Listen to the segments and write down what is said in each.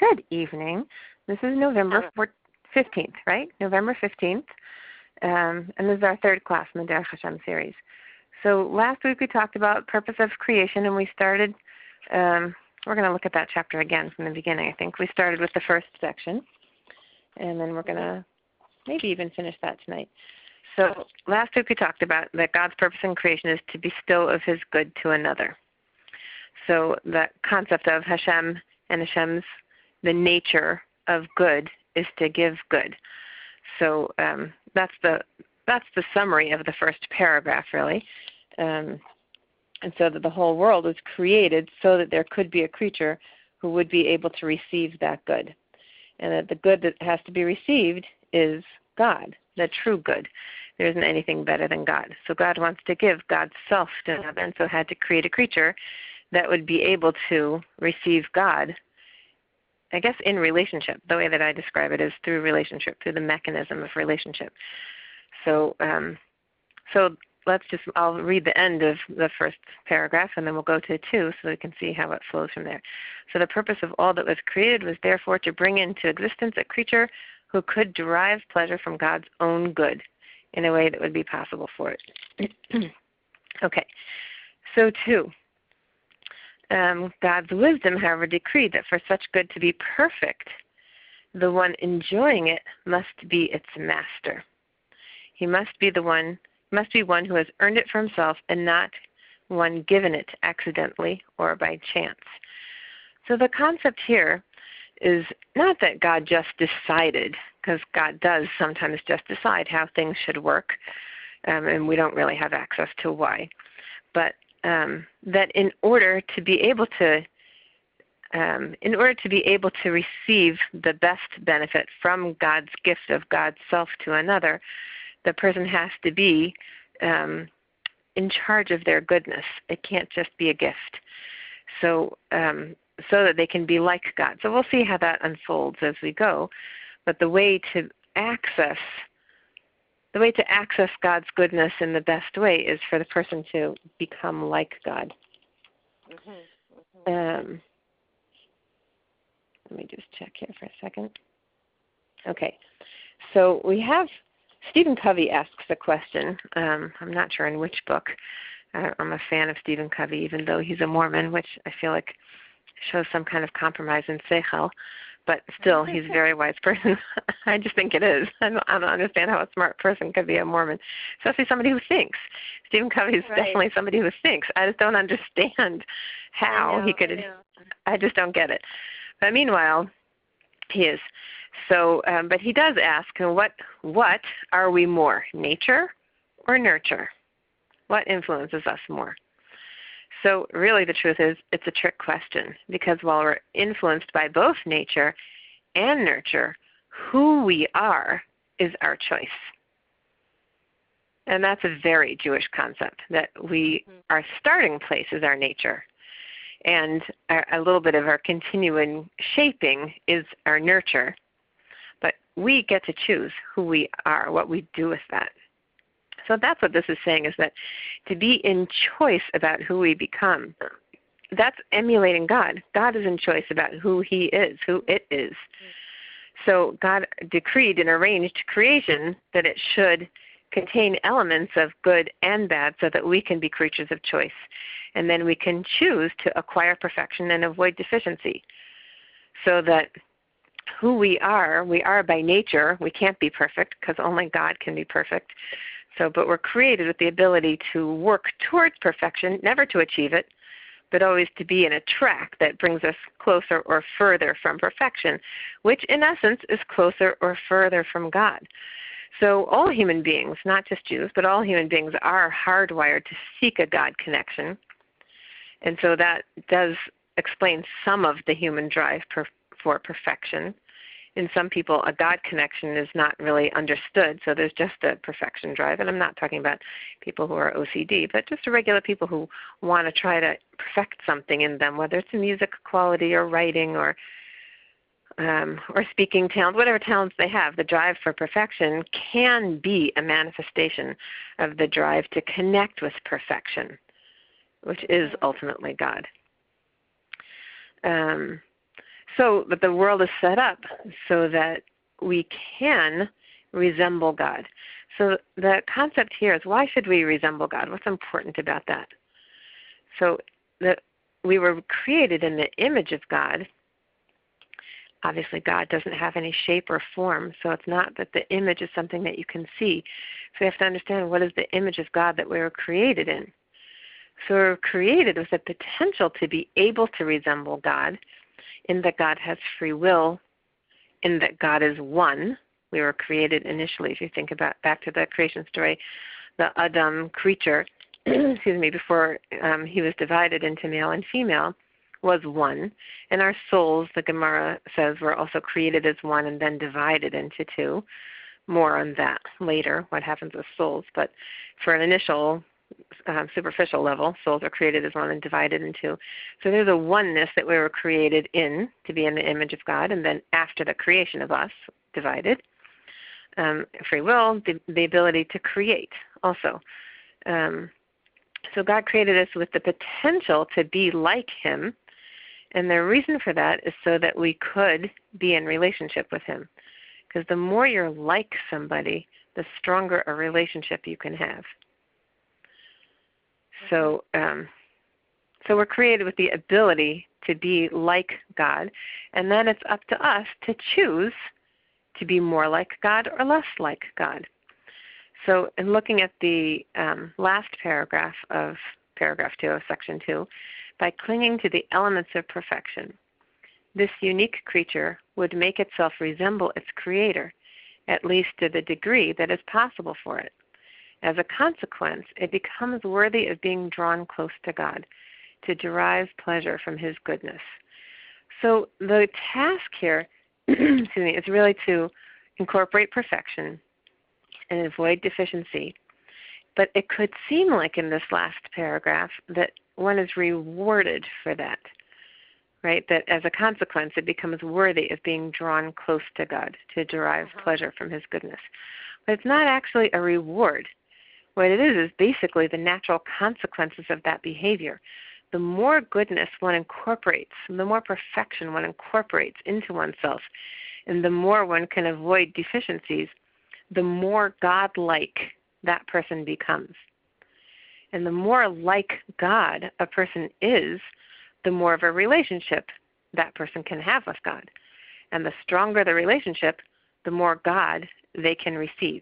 Good evening. This is November 15th, right? November 15th. And this is our third class in the Derech Hashem series. So last week we talked about purpose of creation, and we started, we're going to look at that chapter again from the beginning, I think. We started with the first section, and then we're going to maybe even finish that tonight. So last week we talked about that God's purpose in creation is to bestow of his good to another. So the concept of Hashem and Hashem's, the nature of good is to give good. So that's the summary of the first paragraph, really. And so that the whole world was created so that there could be a creature who would be able to receive that good. And that the good that has to be received is God, the true good. There isn't anything better than God. So God wants to give God's self to another, and so had to create a creature that would be able to receive God, I guess, in relationship. The way that I describe it is through relationship, through the mechanism of relationship. So I'll read the end of the first paragraph, and then we'll go to 2 so we can see how it flows from there. So the purpose of all that was created was therefore to bring into existence a creature who could derive pleasure from God's own good in a way that would be possible for it. Okay, so 2. God's wisdom, however, decreed that for such good to be perfect, the one enjoying it must be its master. He must be one who has earned it for himself and not one given it accidentally or by chance. So the concept here is not that God just decided, because God does sometimes just decide how things should work, and we don't really have access to why, but that in order to be able to receive the best benefit from God's gift of God's self to another, the person has to be in charge of their goodness. It can't just be a gift. So that they can be like God. So we'll see how that unfolds as we go. But the way to access God's goodness in the best way is for the person to become like God. Let me just check here for a second. Okay, so we have Stephen Covey asks a question. I'm not sure in which book. I'm a fan of Stephen Covey, even though he's a Mormon, which I feel like shows some kind of compromise in seichel. But still, he's a very wise person. I just think it is. I don't understand how a smart person could be a Mormon, especially somebody who thinks. Stephen Covey is definitely somebody who thinks. I just don't understand how he could. I just don't get it. But meanwhile, he is. So, but he does ask, what are we more, nature or nurture? What influences us more? So really the truth is it's a trick question, because while we're influenced by both nature and nurture, who we are is our choice. And that's a very Jewish concept, that our starting place is our nature. And a little bit of our continuing shaping is our nurture. But we get to choose who we are, what we do with that. So that's what this is saying, is that to be in choice about who we become, that's emulating God. God is in choice about who he is, who it is. So God decreed and arranged creation that it should contain elements of good and bad so that we can be creatures of choice. And then we can choose to acquire perfection and avoid deficiency. So that who we are by nature. We can't be perfect because only God can be perfect. But we're created with the ability to work towards perfection, never to achieve it, but always to be in a track that brings us closer or further from perfection, which in essence is closer or further from God. So all human beings, not just Jews, but all human beings are hardwired to seek a God connection. And so that does explain some of the human drive for perfection. In some people, a God connection is not really understood, so there's just a perfection drive. And I'm not talking about people who are OCD, but just regular people who want to try to perfect something in them, whether it's a music quality or writing or speaking talent, whatever talents they have. The drive for perfection can be a manifestation of the drive to connect with perfection, which is ultimately God. but the world is set up so that we can resemble God. So the concept here is, why should we resemble God? What's important about that? So that we were created in the image of God. Obviously, God doesn't have any shape or form, so it's not that the image is something that you can see. So we have to understand, what is the image of God that we were created in? So we were created with the potential to be able to resemble God, in that God has free will, in that God is one. We were created initially, if you think about back to the creation story, the Adam creature, excuse me, before he was divided into male and female, was one. And our souls, the Gemara says, were also created as one and then divided into two. More on that later, what happens with souls. But for an initial superficial level, souls are created as one and divided in two. So there's a oneness that we were created in, to be in the image of God, and then after the creation of us, divided. Free will, the ability to create also. So God created us with the potential to be like Him, and the reason for that is so that we could be in relationship with Him. Because the more you're like somebody, the stronger a relationship you can have. So we're created with the ability to be like God, and then it's up to us to choose to be more like God or less like God. So in looking at the last paragraph of paragraph 2 of section 2, by clinging to the elements of perfection, this unique creature would make itself resemble its creator, at least to the degree that is possible for it. As a consequence, it becomes worthy of being drawn close to God, to derive pleasure from His goodness. So the task here excuse me, is really to incorporate perfection and avoid deficiency. But it could seem like in this last paragraph that one is rewarded for that, right? That as a consequence, it becomes worthy of being drawn close to God, to derive pleasure from His goodness. But it's not actually a reward. What it is basically the natural consequences of that behavior. The more goodness one incorporates, the more perfection one incorporates into oneself, and the more one can avoid deficiencies, the more God-like that person becomes. And the more like God a person is, the more of a relationship that person can have with God. And the stronger the relationship, the more God they can receive.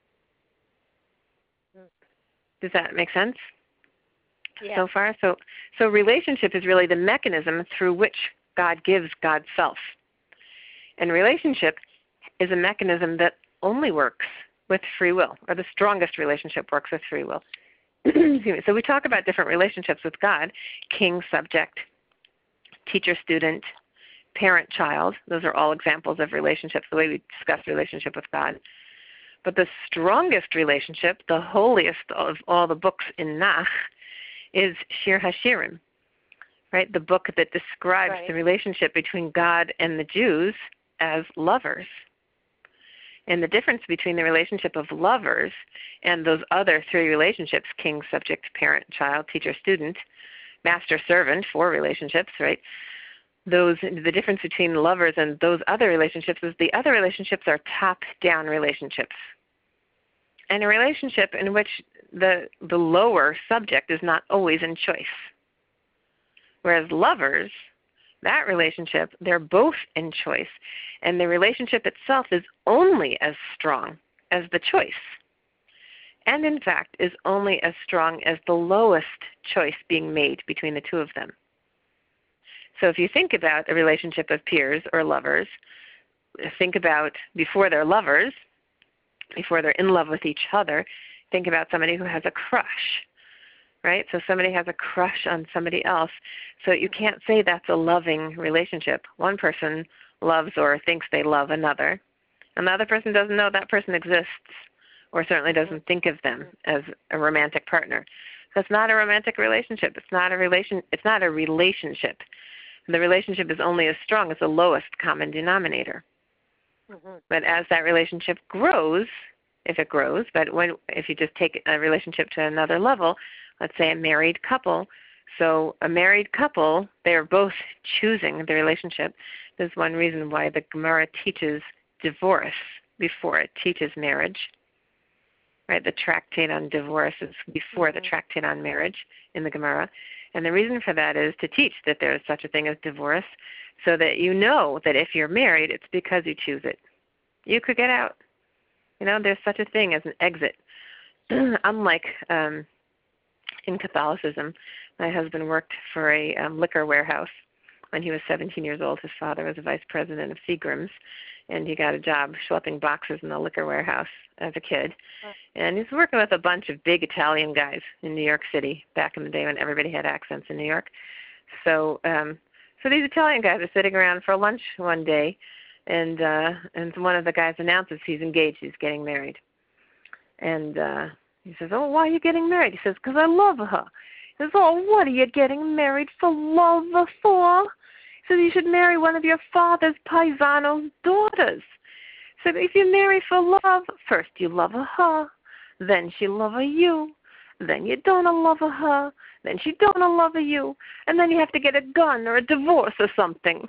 Does that make sense? Yeah. So far? So relationship is really the mechanism through which God gives God's self. And relationship is a mechanism that only works with free will, or the strongest relationship works with free will. Excuse me. So we talk about different relationships with God: king, subject, teacher, student, parent, child. Those are all examples of relationships, the way we discuss relationship with God. But the strongest relationship, the holiest of all the books in Nach, is Shir HaShirim, right? The book that describes the relationship between God and the Jews as lovers. And the difference between the relationship of lovers and those other three relationships, king, subject, parent, child, teacher, student, master, servant, four relationships, right? The difference between lovers and those other relationships is the other relationships are top-down relationships. And a relationship in which the lower subject is not always in choice. Whereas lovers, that relationship, they're both in choice. And the relationship itself is only as strong as the choice. And in fact, is only as strong as the lowest choice being made between the two of them. So if you think about a relationship of peers or lovers, think about before they're lovers, before they're in love with each other, think about somebody who has a crush, right? So somebody has a crush on somebody else. So you can't say that's a loving relationship. One person loves or thinks they love another, and the other person doesn't know that person exists, or certainly doesn't think of them as a romantic partner. So it's not a romantic relationship. It's not a relationship. The relationship is only as strong as the lowest common denominator. But as that relationship grows, if it grows, but if you just take a relationship to another level, let's say a married couple. So a married couple, they are both choosing the relationship There's one reason why the Gemara teaches divorce before it teaches marriage. Right? The tractate on divorce is before the tractate on marriage in the Gemara. And the reason for that is to teach that there is such a thing as divorce, so that you know that if you're married, it's because you choose it. You could get out. There's such a thing as an exit. Unlike in Catholicism, my husband worked for a liquor warehouse when he was 17 years old. His father was a vice president of Seagram's, and he got a job schlepping boxes in the liquor warehouse as a kid. And he's working with a bunch of big Italian guys in New York City back in the day when everybody had accents in New York. So these Italian guys are sitting around for lunch one day, and one of the guys announces he's engaged, he's getting married. And he says, "Oh, why are you getting married?" He says, "Because I love her." He says, "Oh, what are you getting married for love for?" He says, "You should marry one of your father's paisano's daughters." So if you marry for love, first you love her, then she love you, then you don't love her, then she don't love you, and then you have to get a gun or a divorce or something.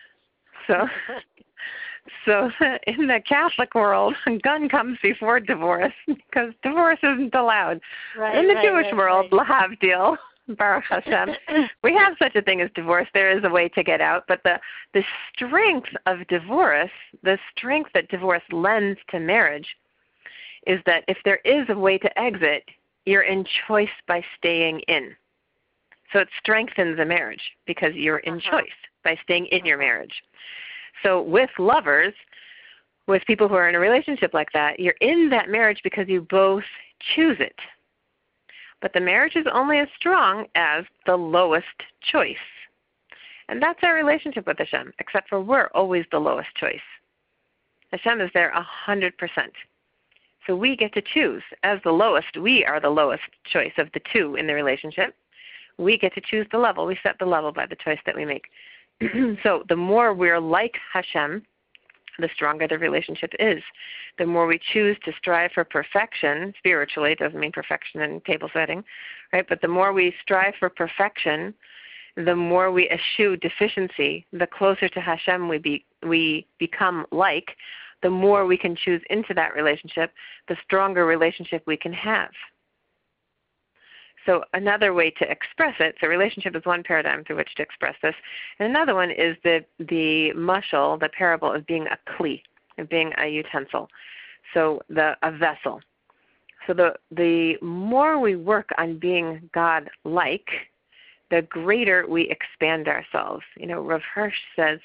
So in the Catholic world, a gun comes before divorce because divorce isn't allowed. In the Jewish world, lahavdil, Baruch Hashem, we have such a thing as divorce. There is a way to get out, but the strength of divorce, the strength that divorce lends to marriage, is that if there is a way to exit, you're in choice by staying in. So it strengthens a marriage because you're in choice by staying in your marriage. So with lovers, with people who are in a relationship like that, you're in that marriage because you both choose it. But the marriage is only as strong as the lowest choice. And that's our relationship with Hashem, except for we're always the lowest choice. Hashem is there 100%. So we get to choose. As the lowest, we are the lowest choice of the two in the relationship. We get to choose the level. We set the level by the choice that we make. So the more we're like Hashem, the stronger the relationship is. The more we choose to strive for perfection, spiritually, it doesn't mean perfection in table setting, right? But the more we strive for perfection, the more we eschew deficiency, the closer to Hashem we become like, the more we can choose into that relationship, the stronger relationship we can have. So another way to express it, so relationship is one paradigm through which to express this, and another one is the mashal, the parable of being a kli, of being a utensil, so a vessel. So the more we work on being God-like, the greater we expand ourselves. Rav Hirsch says,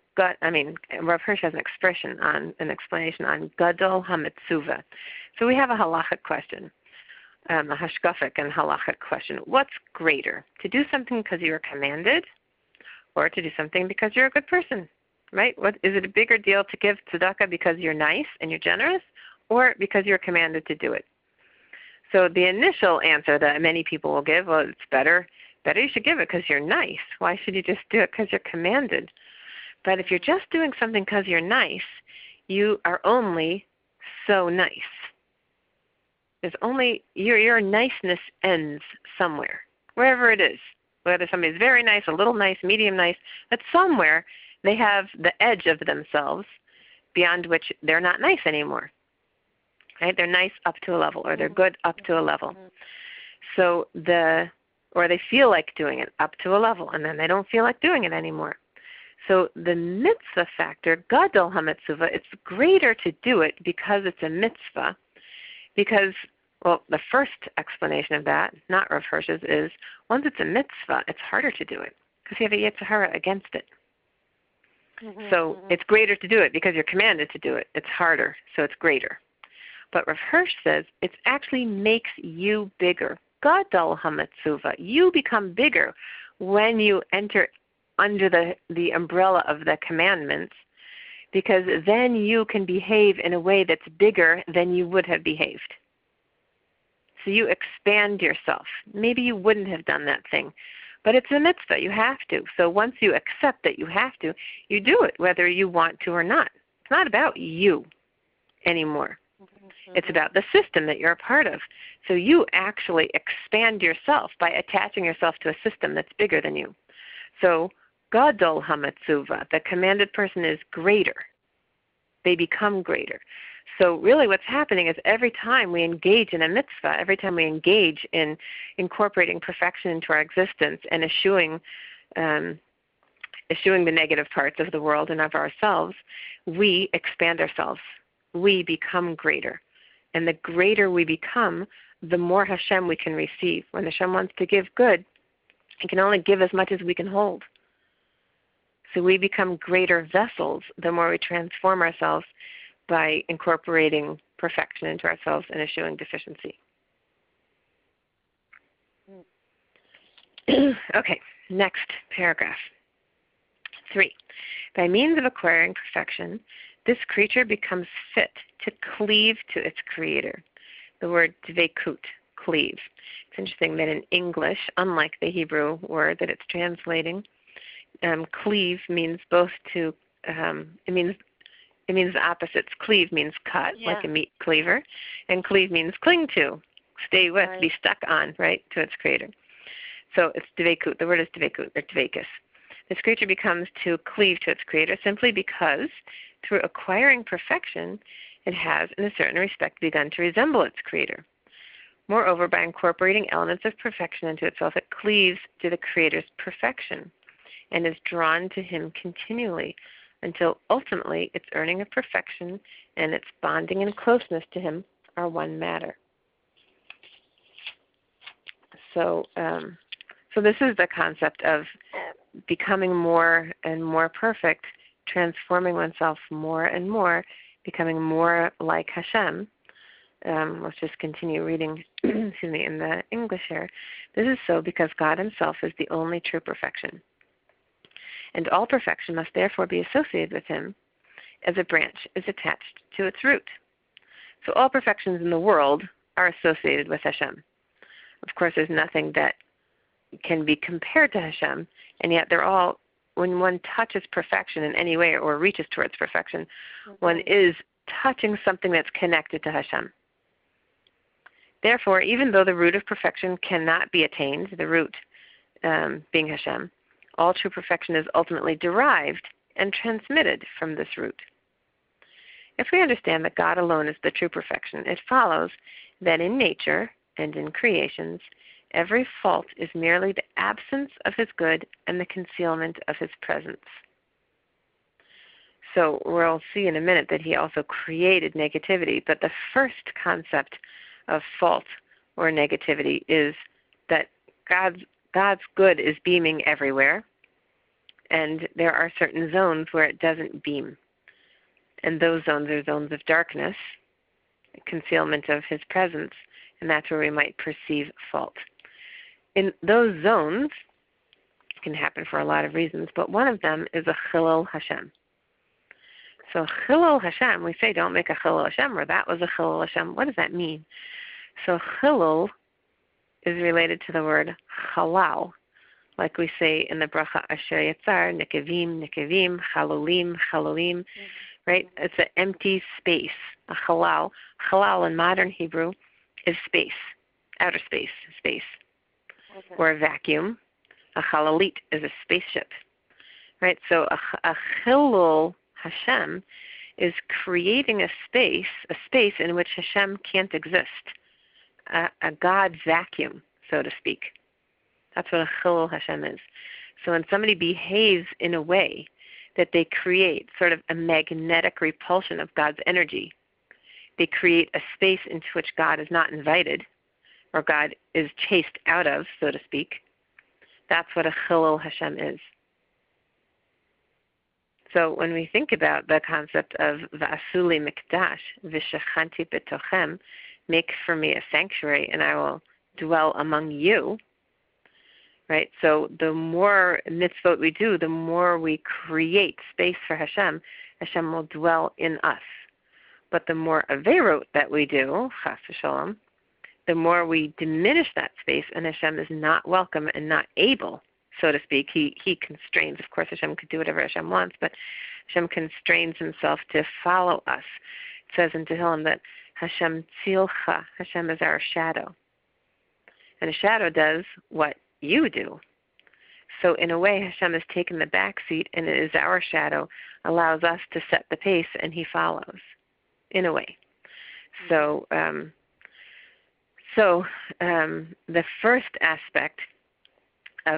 Rav Hirsch has an explanation on Gadol HaMetzuva. So we have a halachic question. A hashkafic and halachic question. What's greater, to do something because you are commanded, or to do something because you're a good person, right? Is it a bigger deal to give tzedakah because you're nice and you're generous, or because you're commanded to do it? So the initial answer that many people will give, well, it's better you should give it because you're nice. Why should you just do it because you're commanded? But if you're just doing something because you're nice, you are only so nice. There's only, your niceness ends somewhere, wherever it is. Whether somebody's very nice, a little nice, medium nice, but somewhere they have the edge of themselves beyond which they're not nice anymore. Right? They're nice up to a level, or they're good up to a level. So or they feel like doing it up to a level, and then they don't feel like doing it anymore. So the mitzvah factor, Gadol HaMetzuva, it's greater to do it because it's a mitzvah. Because, well, the first explanation of that, not Rav Hirsch's, is once it's a mitzvah, it's harder to do it because you have a Yetzer Hara against it. So it's greater to do it because you're commanded to do it. It's harder, so it's greater. But Rav Hirsch says it actually makes you bigger. Gadol HaMetzuva. You become bigger when you enter under the umbrella of the commandments, because then you can behave in a way that's bigger than you would have behaved. So you expand yourself. Maybe you wouldn't have done that thing, but it's a mitzvah. You have to. So once you accept that you have to, you do it whether you want to or not. It's not about you anymore. It's about the system that you're a part of. So you actually expand yourself by attaching yourself to a system that's bigger than you. So Gadol hametzuva. The commanded person is greater. They become greater. So really what's happening is every time we engage in a mitzvah, every time we engage in incorporating perfection into our existence and eschewing the negative parts of the world and of ourselves, we expand ourselves. We become greater. And the greater we become, the more Hashem we can receive. When Hashem wants to give good, He can only give as much as we can hold. So we become greater vessels the more we transform ourselves by incorporating perfection into ourselves and eschewing deficiency. Okay, next paragraph. 3. By means of acquiring perfection, this creature becomes fit to cleave to its creator. The word dveikut, cleave. It's interesting that in English, unlike the Hebrew word that it's translating, cleave means both to, it means the opposites. Cleave means cut, like a meat cleaver, and cleave means cling to, stay with, be stuck on, right, to its creator. So it's dveikut. The word is dveikut, or dveikus. This creature becomes to cleave to its creator simply because through acquiring perfection, it has, in a certain respect, begun to resemble its creator. Moreover, by incorporating elements of perfection into itself, it cleaves to the creator's perfection and is drawn to him continually until ultimately its earning of perfection and its bonding and closeness to him are one matter. So this is the concept of becoming more and more perfect, transforming oneself more and more, becoming more like Hashem. Let's just continue reading in the English here. This is so because God Himself is the only true perfection. And all perfection must therefore be associated with Him as a branch is attached to its root. So all perfections in the world are associated with Hashem. Of course, there's nothing that can be compared to Hashem, and yet they're all, when one touches perfection in any way or reaches towards perfection, one is touching something that's connected to Hashem. Therefore, even though the root of perfection cannot be attained, the root being Hashem, all true perfection is ultimately derived and transmitted from this root. If we understand that God alone is the true perfection, it follows that in nature and in creations, every fault is merely the absence of His good and the concealment of His presence. So we'll see in a minute that He also created negativity, but the first concept of fault or negativity is that God's good is beaming everywhere, and there are certain zones where it doesn't beam. And those zones are zones of darkness, concealment of His presence, and that's where we might perceive fault. In those zones, it can happen for a lot of reasons, but one of them is a chilul Hashem. So chilul Hashem, we say don't make a chilul Hashem, or that was a chilul Hashem. What does that mean? So chilul is related to the word halal, like we say in the bracha Asher Yatzar, Nikavim, Nikavim, Chalulim, Chalulim, right? It's an empty space, a halal. Halal in modern Hebrew is space, outer space, space. Okay. Or a vacuum. A halalit is a spaceship, right? So a chilul Hashem is creating a space in which Hashem can't exist, a God vacuum, so to speak. That's what a chilul Hashem is. So when somebody behaves in a way that they create sort of a magnetic repulsion of God's energy, they create a space into which God is not invited, or God is chased out of, so to speak. That's what a chilul Hashem is. So when we think about the concept of v'asuli mikdash, v'shechanti betochem, make for me a sanctuary and I will dwell among you, right? So the more mitzvot we do, the more we create space for Hashem, Hashem will dwell in us. But the more averot that we do, chas v'shalom, the more we diminish that space, and Hashem is not welcome and not able, so to speak. He constrains. Of course, Hashem could do whatever Hashem wants, but Hashem constrains Himself to follow us. It says in Tehillim that Hashem tzilcha, Hashem is our shadow. And a shadow does what you do. So in a way, Hashem has taken the back seat, and it is our shadow, allows us to set the pace, and he follows, in a way. So the first aspect of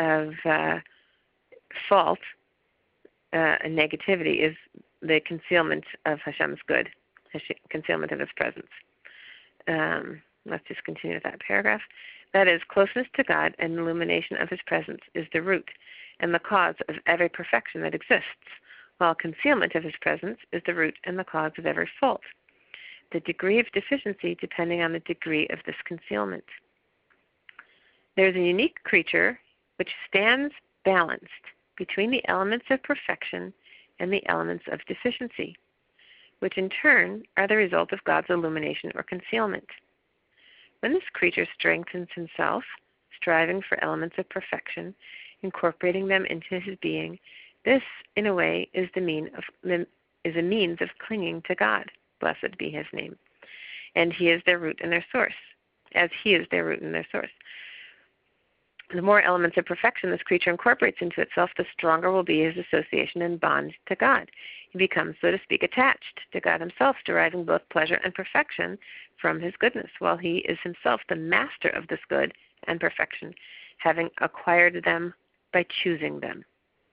fault and negativity is the concealment of Hashem's good, concealment of his presence. Let's just continue with that paragraph. That is, closeness to God and illumination of his presence is the root and the cause of every perfection that exists, while concealment of his presence is the root and the cause of every fault. The degree of deficiency depending on the degree of this concealment. There is a unique creature which stands balanced between the elements of perfection and the elements of deficiency, which in turn are the result of God's illumination or concealment. When this creature strengthens himself, striving for elements of perfection, incorporating them into his being, this, in a way, is a means of clinging to God. Blessed be his name. And he is their root and their source, as he is their root and their source. The more elements of perfection this creature incorporates into itself, the stronger will be his association and bond to God. He becomes, so to speak, attached to God himself, deriving both pleasure and perfection from his goodness, while he is himself the master of this good and perfection, having acquired them by choosing them.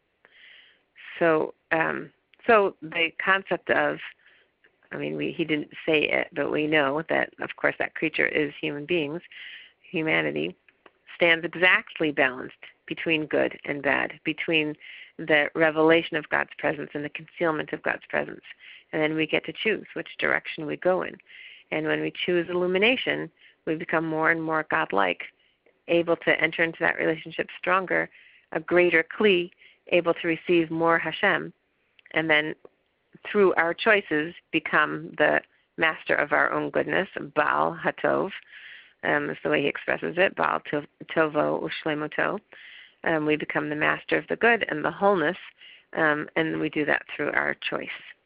So the concept of, he didn't say it, but we know that, of course, that creature is human beings. Humanity stands exactly balanced between good and bad, between the revelation of God's presence and the concealment of God's presence. And then we get to choose which direction we go in. And when we choose illumination, we become more and more godlike, able to enter into that relationship stronger, a greater Kli, able to receive more Hashem, and then through our choices become the master of our own goodness, Baal HaTov, is the way he expresses it, Baal Tovo Ushlemoto. We become the master of the good and the wholeness, and we do that through our choice.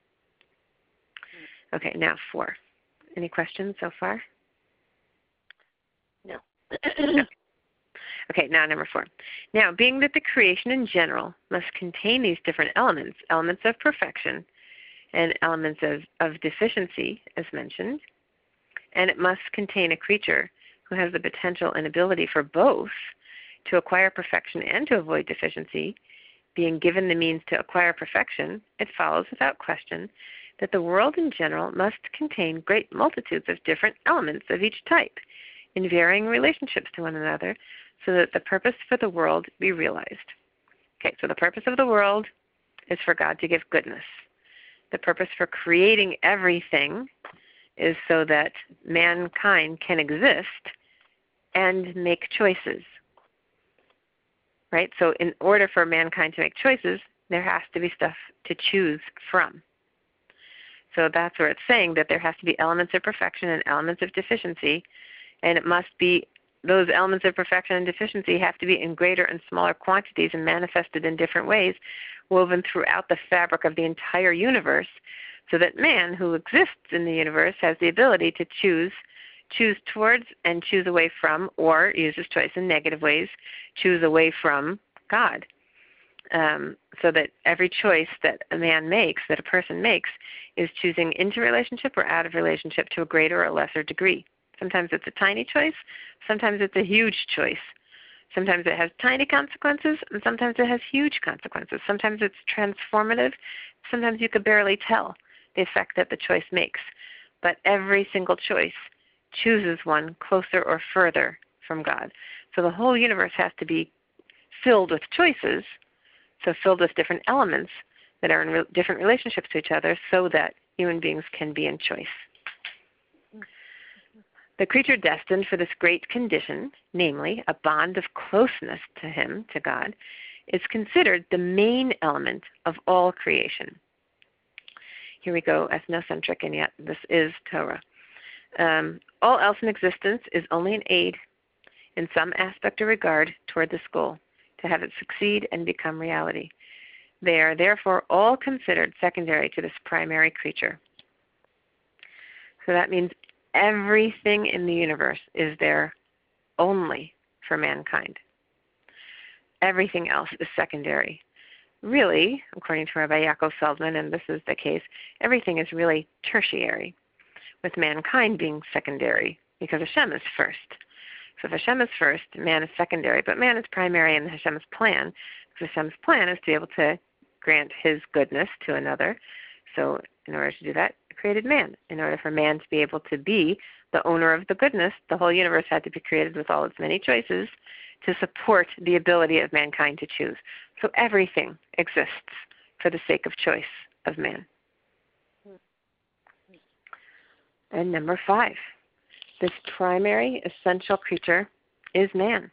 Okay, now 4. Any questions so far? No. Okay, now number 4. Now, being that the creation in general must contain these different elements, elements of perfection and elements of deficiency, as mentioned, and it must contain a creature who has the potential and ability for both to acquire perfection and to avoid deficiency, being given the means to acquire perfection, it follows without question that the world in general must contain great multitudes of different elements of each type in varying relationships to one another, so that the purpose for the world be realized. Okay, so the purpose of the world is for God to give goodness. The purpose for creating everything is so that mankind can exist and make choices. Right? So in order for mankind to make choices, there has to be stuff to choose from. So that's where it's saying that there has to be elements of perfection and elements of deficiency, and it must be, those elements of perfection and deficiency have to be in greater and smaller quantities and manifested in different ways, woven throughout the fabric of the entire universe, so that man, who exists in the universe, has the ability to choose towards and choose away from, or use his choice in negative ways, choose away from God. So that every choice that a man makes, that a person makes, is choosing into relationship or out of relationship to a greater or lesser degree. Sometimes it's a tiny choice, sometimes it's a huge choice. Sometimes it has tiny consequences, and sometimes it has huge consequences. Sometimes it's transformative, sometimes you could barely tell the effect that the choice makes. But every single choice chooses one closer or further from God. So the whole universe has to be filled with choices, so filled with different elements that are in different relationships to each other, so that human beings can be in choice. The creature destined for this great condition, namely a bond of closeness to him, to God, is considered the main element of all creation. Here we go, ethnocentric, and yet this is Torah. All else in existence is only an aid in some aspect or regard toward this goal, to have it succeed and become reality. They are therefore all considered secondary to this primary creature. So that means everything in the universe is there only for mankind. everything else is secondary. Really, according to Rabbi Yaakov Feldman, and this is the case, everything is really tertiary, with mankind being secondary, because Hashem is first. So if Hashem is first, man is secondary, but man is primary in Hashem's plan, because Hashem's plan is to be able to grant His goodness to another. So in order to do that, He created man. In order for man to be able to be the owner of the goodness, the whole universe had to be created with all its many choices to support the ability of mankind to choose. So everything exists for the sake of choice of man. And number 5, this primary essential creature is man.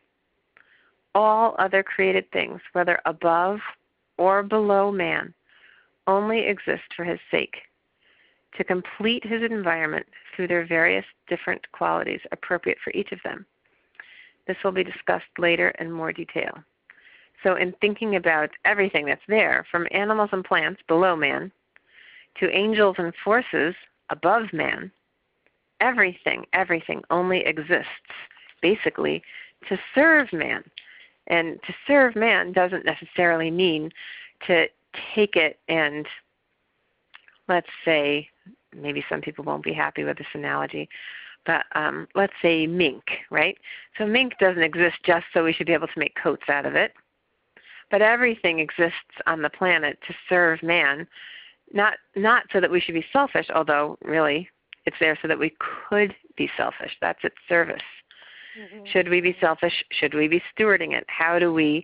All other created things, whether above or below man, only exist for his sake, to complete his environment through their various different qualities appropriate for each of them. This will be discussed later in more detail. So in thinking about everything that's there, from animals and plants below man, to angels and forces above man, everything only exists basically to serve man. And to serve man doesn't necessarily mean to take it and, let's say, maybe some people won't be happy with this analogy, but let's say mink, right? So mink doesn't exist just so we should be able to make coats out of it. But everything exists on the planet to serve man, not so that we should be selfish, although really it's there so that we could be selfish. That's its service. Mm-hmm. Should we be selfish? Should we be stewarding it? How do we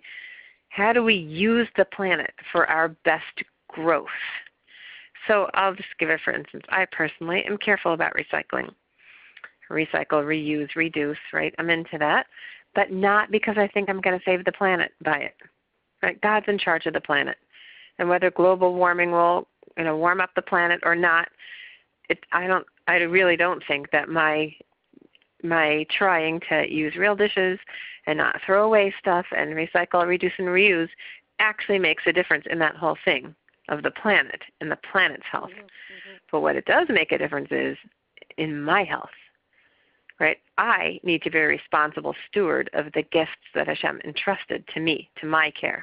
use the planet for our best growth? So I'll just give it for instance. I personally am careful about recycling. Recycle, reuse, reduce, right? I'm into that, but not because I think I'm going to save the planet by it. Right? God's in charge of the planet. And whether global warming will, warm up the planet or not, I really don't think that my trying to use real dishes and not throw away stuff and recycle, reduce, and reuse actually makes a difference in that whole thing of the planet and the planet's health. Mm-hmm. But what it does make a difference is in my health, right? I need to be a responsible steward of the gifts that Hashem entrusted to me, to my care.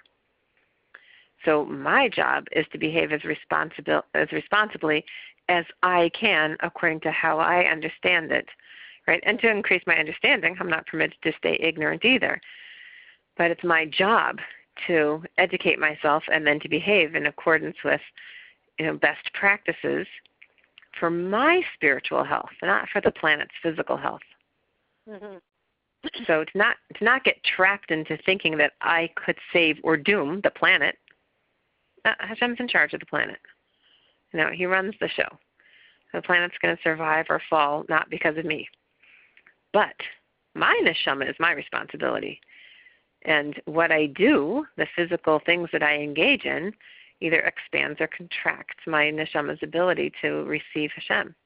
So my job is to behave as responsibly as I can according to how I understand it, right? And to increase my understanding, I'm not permitted to stay ignorant either. But it's my job to educate myself and then to behave in accordance with, best practices for my spiritual health, not for the planet's physical health. Mm-hmm. So to not get trapped into thinking that I could save or doom the planet. Hashem's in charge of the planet. He runs the show. The planet's going to survive or fall not because of me. But my neshama is my responsibility. And what I do, the physical things that I engage in, either expands or contracts my neshama's ability to receive Hashem.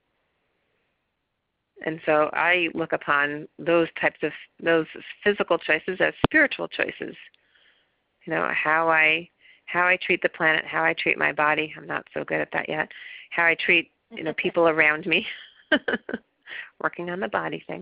And so I look upon those physical choices as spiritual choices. How I treat the planet, how I treat my body. I'm not so good at that yet. How I treat people around me. Working on the body thing.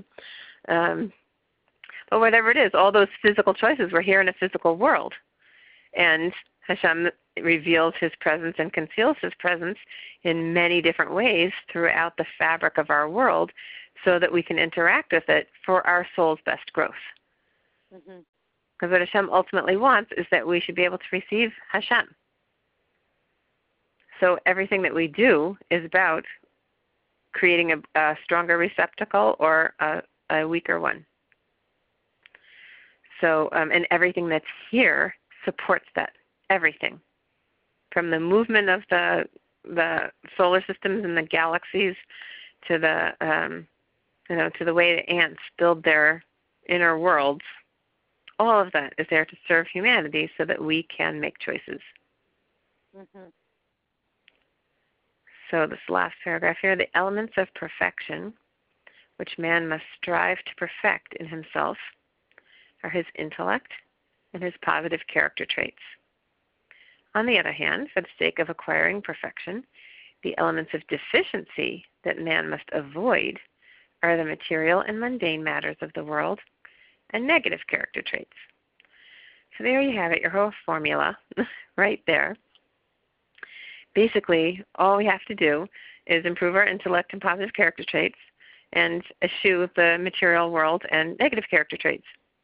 But whatever it is, all those physical choices, we're here in a physical world. And Hashem reveals His presence and conceals His presence in many different ways throughout the fabric of our world so that we can interact with it for our soul's best growth. Mm-hmm. Because what Hashem ultimately wants is that we should be able to receive Hashem. So everything that we do is about creating a stronger receptacle or a weaker one. So, and everything that's here supports that, everything. From the movement of the solar systems and the galaxies to to the way the ants build their inner worlds, all of that is there to serve humanity so that we can make choices. Mm-hmm. So this last paragraph here, the elements of perfection, which man must strive to perfect in himself, are his intellect and his positive character traits. On the other hand, for the sake of acquiring perfection, the elements of deficiency that man must avoid are the material and mundane matters of the world and negative character traits. So there you have it, your whole formula right there. Basically, all we have to do is improve our intellect and positive character traits and eschew the material world and negative character traits.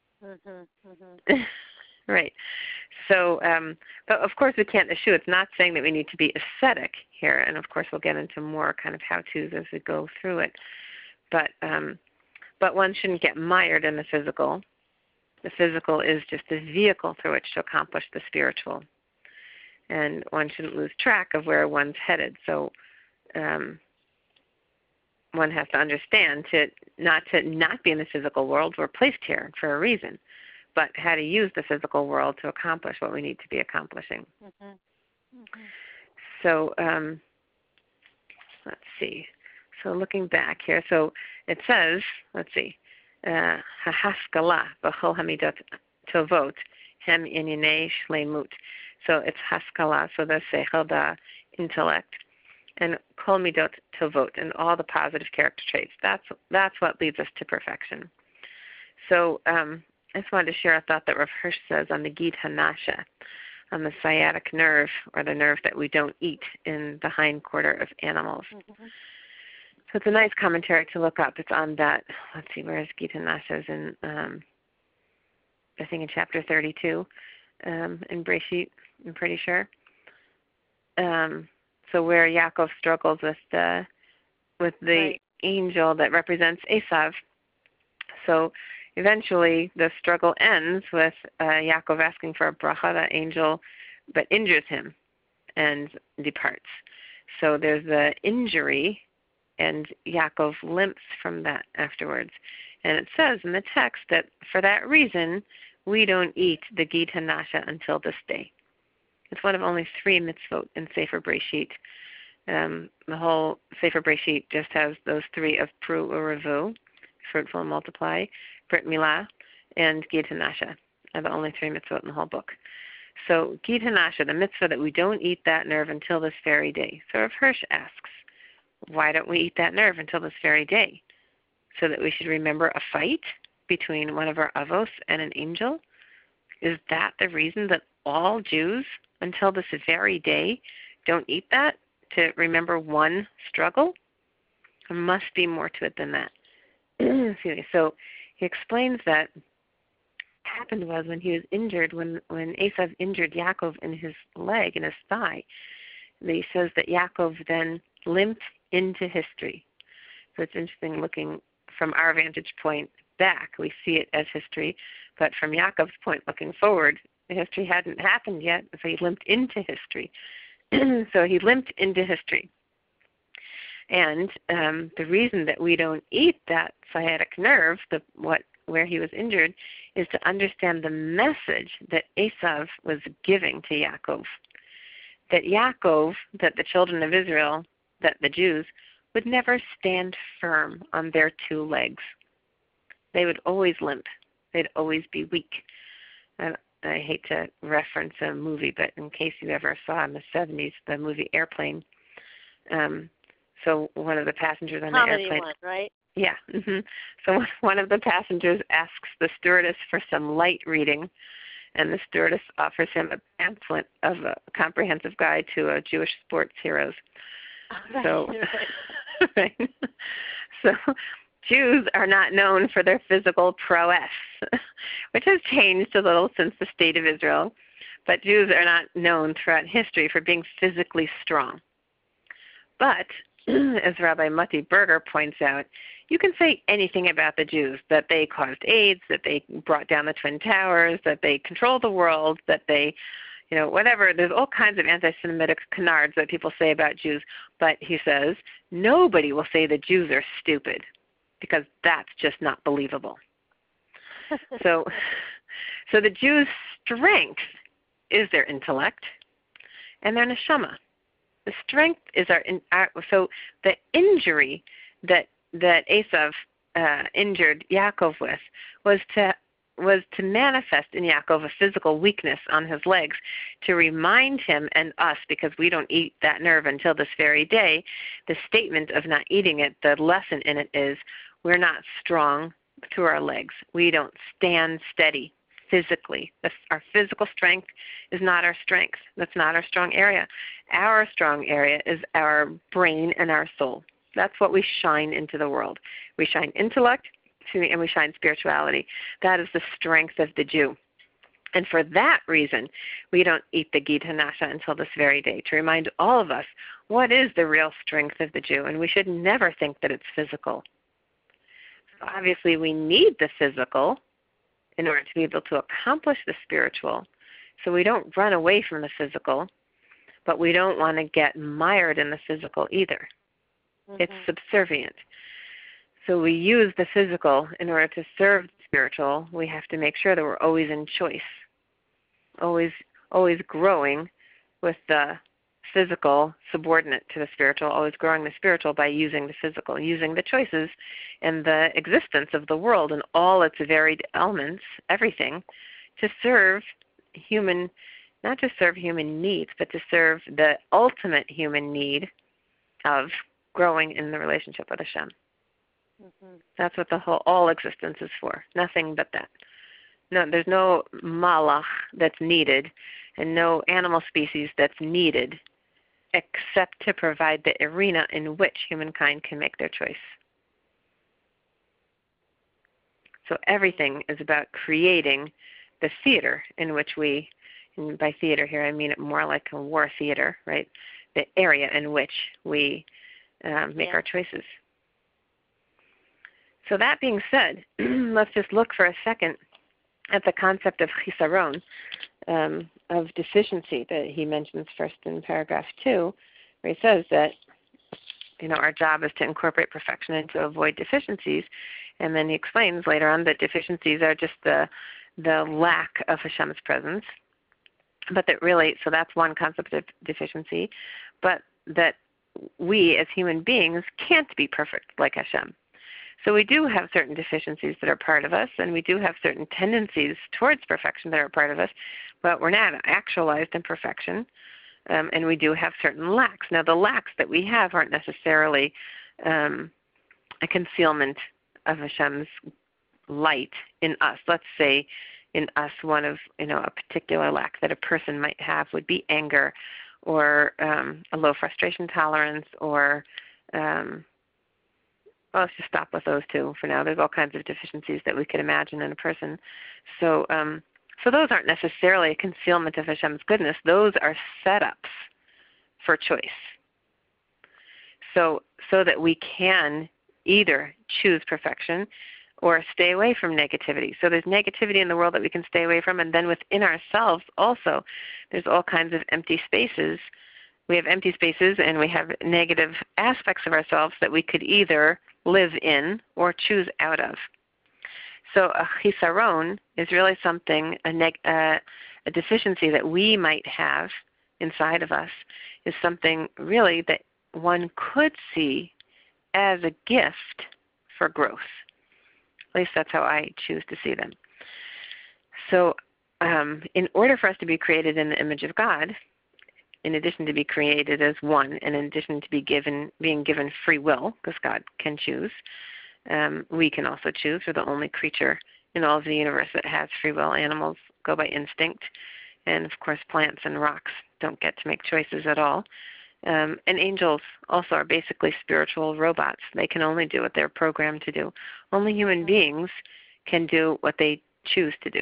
Right. So, but of course we can't eschew. It's not saying that we need to be ascetic here, and of course we'll get into more kind of how-tos as we go through it. But one shouldn't get mired in the physical. The physical is just a vehicle through which to accomplish the spiritual. And one shouldn't lose track of where one's headed. So one has to understand to not be in the physical world. We're placed here for a reason, but how to use the physical world to accomplish what we need to be accomplishing. So let's see. So looking back here, so it says, let's see, haskala b'chol hamidot tovot hem inyanei shleimut. So it's haskala, so the seichel, the intellect, and kol midot tovot, and all the positive character traits. That's what leads us to perfection. So I just wanted to share a thought that Rav Hirsch says on the Gid Hanasha, on the sciatic nerve, or the nerve that we don't eat in the hindquarter of animals. So it's a nice commentary to look up. It's on that, let's see, where is Gid Hanasha? Is in, I think in chapter 32 in Breshit, I'm pretty sure. So where Yaakov struggles with the right. angel that represents Esav. So eventually the struggle ends with Yaakov asking for a bracha. The angel but injures him and departs. So there's the injury, and Yaakov limps from that afterwards. And it says in the text that for that reason, we don't eat the Gid Hanasha until this day. It's one of only 3 mitzvot in Sefer Breshit. The whole Sefer Breshit just has those 3 of Pru Uravu, fruitful and multiply, Brit Milah, and Gid Hanasha are the only 3 mitzvot in the whole book. So Gid Hanasha, the mitzvah that we don't eat that nerve until this very day. So Rav Hirsch asks, why don't we eat that nerve until this very day? So that we should remember a fight between one of our avos and an angel? Is that the reason that all Jews until this very day don't eat that, to remember one struggle? There must be more to it than that. So he explains that what happened was when he was injured, when Esav injured Yaakov in his leg, in his thigh, he says that Yaakov then limped into history. So it's interesting looking from our vantage point back, we see it as history, but from Yaakov's point looking forward, the history hadn't happened yet, so he limped into history. So he limped into history. And the reason that we don't eat that sciatic nerve, where he was injured, is to understand the message that Esav was giving to Yaakov. That Yaakov, that the children of Israel, that the Jews, would never stand firm on their 2 legs. They would always limp. They'd always be weak. And I hate to reference a movie, but in case you ever saw in the 70s the movie Airplane, so one of the passengers on the airplane, one, right? Yeah. So one of the passengers asks the stewardess for some light reading, and the stewardess offers him a pamphlet of a comprehensive guide to Jewish sports heroes. Right, so, right. Right. So Jews are not known for their physical prowess, which has changed a little since the State of Israel. But Jews are not known throughout history for being physically strong. But, as Rabbi Mati Berger points out, you can say anything about the Jews, that they caused AIDS, that they brought down the Twin Towers, that they control the world, that they, whatever. There's all kinds of anti-Semitic canards that people say about Jews. But he says, nobody will say the Jews are stupid, because that's just not believable. So the Jews' strength is their intellect and their neshama. The strength is so the injury that Esav injured Yaakov with was to manifest in Yaakov a physical weakness on his legs, to remind him and us, because we don't eat that nerve until this very day, the statement of not eating it, the lesson in it is, we're not strong through our legs. We don't stand steady physically. Our physical strength is not our strength. That's not our strong area. Our strong area is our brain and our soul. That's what we shine into the world. We shine intellect, and we shine spirituality. That is the strength of the Jew. And for that reason, we don't eat the Gita Nasha until this very day, to remind all of us what is the real strength of the Jew. And we should never think that it's physical. So obviously, we need the physical in order to be able to accomplish the spiritual. So we don't run away from the physical, but we don't want to get mired in the physical either. It's subservient. So we use the physical in order to serve the spiritual. We have to make sure that we're always in choice, always growing with the physical subordinate to the spiritual, always growing the spiritual by using the physical, using the choices and the existence of the world and all its varied elements, everything, to serve human, not to serve human needs, but to serve the ultimate human need of growing in the relationship with Hashem. That's what all existence is for, nothing but that. No, there's no malach that's needed and no animal species that's needed except to provide the arena in which humankind can make their choice. So everything is about creating the theater in which we, and by theater here I mean it more like a war theater, right? The area in which we make our choices. So that being said, let's just look for a second at the concept of chisaron, of deficiency that he mentions first in paragraph 2, where he says that our job is to incorporate perfection and to avoid deficiencies. And then he explains later on that deficiencies are just the lack of Hashem's presence. But that really, so that's one concept of deficiency, but that we as human beings can't be perfect like Hashem. So we do have certain deficiencies that are part of us, and we do have certain tendencies towards perfection that are part of us, but we're not actualized in perfection, and we do have certain lacks. Now, the lacks that we have aren't necessarily a concealment of Hashem's light in us. Let's say in us one of, a particular lack that a person might have would be anger or a low frustration tolerance or well, let's just stop with those two for now. There's all kinds of deficiencies that we could imagine in a person. So those aren't necessarily a concealment of Hashem's goodness. Those are setups for choice. So that we can either choose perfection or stay away from negativity. So there's negativity in the world that we can stay away from, and then within ourselves also, there's all kinds of empty spaces. We have empty spaces and we have negative aspects of ourselves that we could either live in or choose out of. So a chisaron is really something, a deficiency that we might have inside of us is something really that one could see as a gift for growth. At least that's how I choose to see them. So in order for us to be created in the image of God, in addition to be created as one, and in addition to being given free will, because God can choose, we can also choose. We're the only creature in all of the universe that has free will. Animals go by instinct, and of course plants and rocks don't get to make choices at all. And angels also are basically spiritual robots. They can only do what they're programmed to do. Only human beings can do what they choose to do.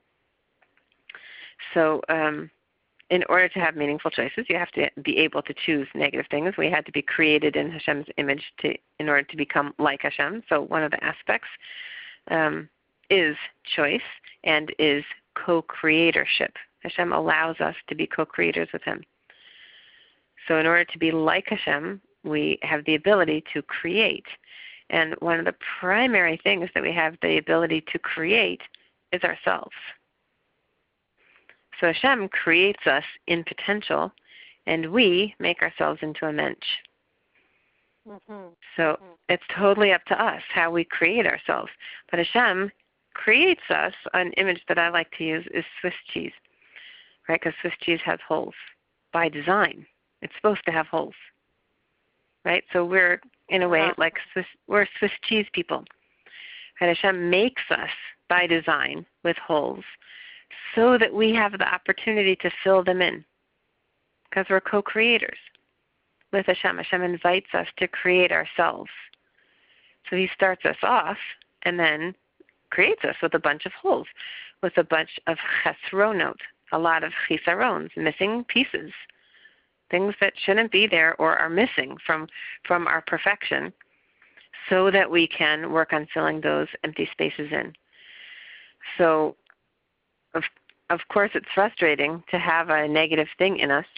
So in order to have meaningful choices, you have to be able to choose negative things. We had to be created in Hashem's image in order to become like Hashem. So one of the aspects is choice and is co-creatorship. Hashem allows us to be co-creators with Him. So in order to be like Hashem, we have the ability to create. And one of the primary things that we have the ability to create is ourselves. So Hashem creates us in potential, and we make ourselves into a mensch. So it's totally up to us how we create ourselves. But Hashem creates us. An image that I like to use is Swiss cheese, right? Because Swiss cheese has holes by design. It's supposed to have holes, right? So we're, in a way, like we're Swiss cheese people. And Hashem makes us by design with holes so that we have the opportunity to fill them in, because we're co-creators with Hashem. Hashem invites us to create ourselves. So he starts us off and then creates us with a bunch of holes, with a bunch of chesronot, a lot of chisarons, missing pieces, things that shouldn't be there or are missing from our perfection, so that we can work on filling those empty spaces in. So, of course, it's frustrating to have a negative thing in us,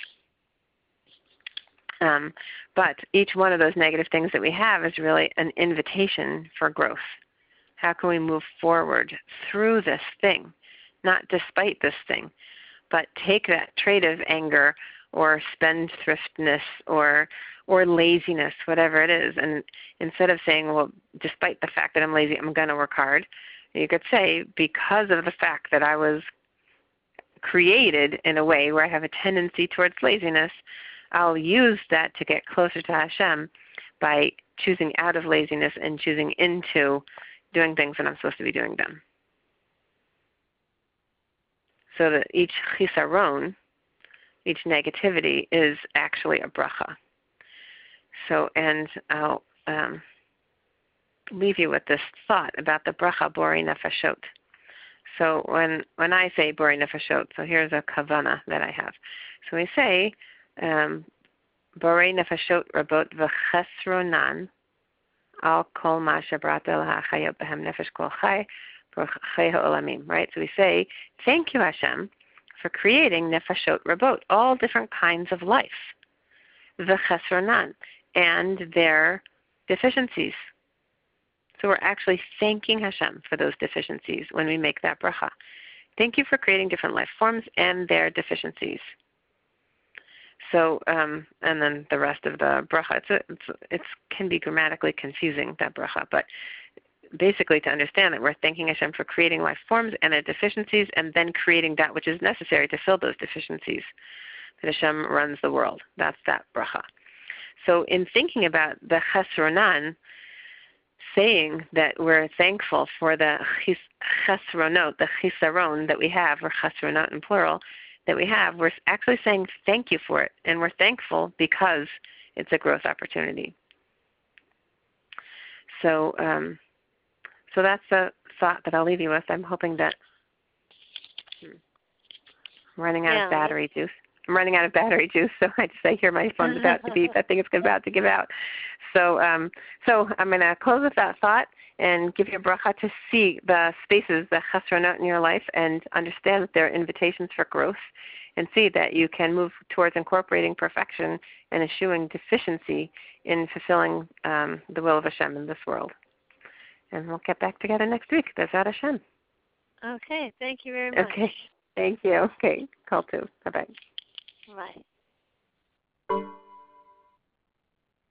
but each one of those negative things that we have is really an invitation for growth. How can we move forward through this thing, not despite this thing, but take that trait of anger or spendthriftness or laziness, whatever it is, and instead of saying, well, despite the fact that I'm lazy, I'm going to work hard, you could say, because of the fact that I was created in a way where I have a tendency towards laziness, I'll use that to get closer to Hashem by choosing out of laziness and choosing into doing things that I'm supposed to be doing them. So that each chisaron, each negativity, is actually a bracha. So, and I'll leave you with this thought about the bracha borei nefashot. So when I say borei nefashot, so here's a kavana that I have. So we say, borei nefashot rabot v'chesronan al kol ma shebrata l'hachayot behem nefesh kol chai b'chei ha'olamim. Right? So we say, thank you, Hashem, for creating nefashot rabot, all different kinds of life, v'chesronan, and their deficiencies. So we're actually thanking Hashem for those deficiencies when we make that bracha. Thank you for creating different life forms and their deficiencies. So, and then the rest of the bracha, it can be grammatically confusing, that bracha, but basically to understand that we're thanking Hashem for creating life forms and their deficiencies, and then creating that which is necessary to fill those deficiencies. That Hashem runs the world. That's that bracha. So in thinking about the chesronan, saying that we're thankful for the chesronot, the chisaron that we have, or chesronot in plural, that we have, we're actually saying thank you for it, and we're thankful because it's a growth opportunity. So, so that's a thought that I'll leave you with. I'm hoping that I'm running out of battery juice. I'm running out of battery juice, so I hear my phone's about to beep. I think it's about to give out. So, so I'm going to close with that thought and give you a bracha to see the spaces, the chesronot in your life, and understand that they're invitations for growth, and see that you can move towards incorporating perfection and eschewing deficiency in fulfilling the will of Hashem in this world. And we'll get back together next week. Bezrat Hashem. Okay. Thank you very much. Okay. Thank you. Okay. Call too. Bye-bye. Bye.